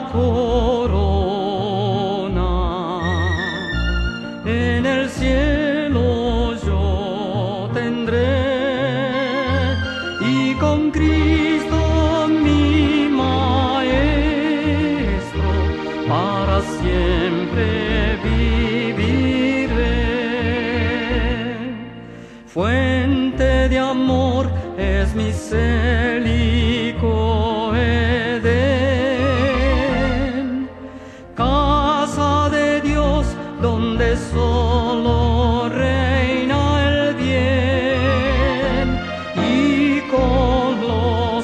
corona. En el cielo yo tendré y con Cristo mi Maestro para siempre viviré. Fuente de amor es mi célico Edén, casa de Dios donde solo reina el bien, y con los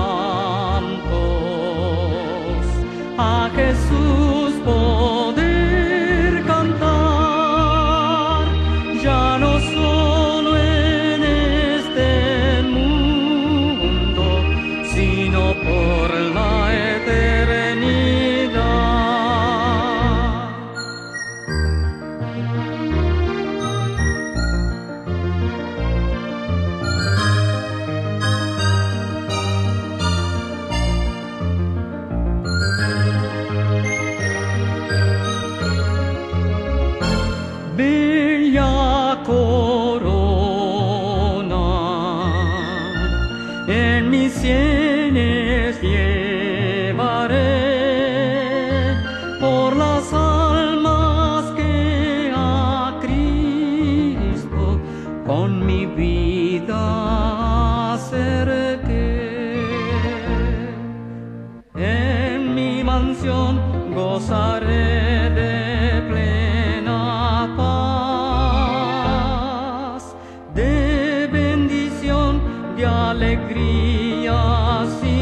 santos a Jesús poder cantar, ya no solo en este mundo, sino por la eternidad. Bella corona en mis sienes llevaré por las almas que a Cristo con mi vida acerqué. En mi mansión gozaré de plena paz, de bendición, de alegría.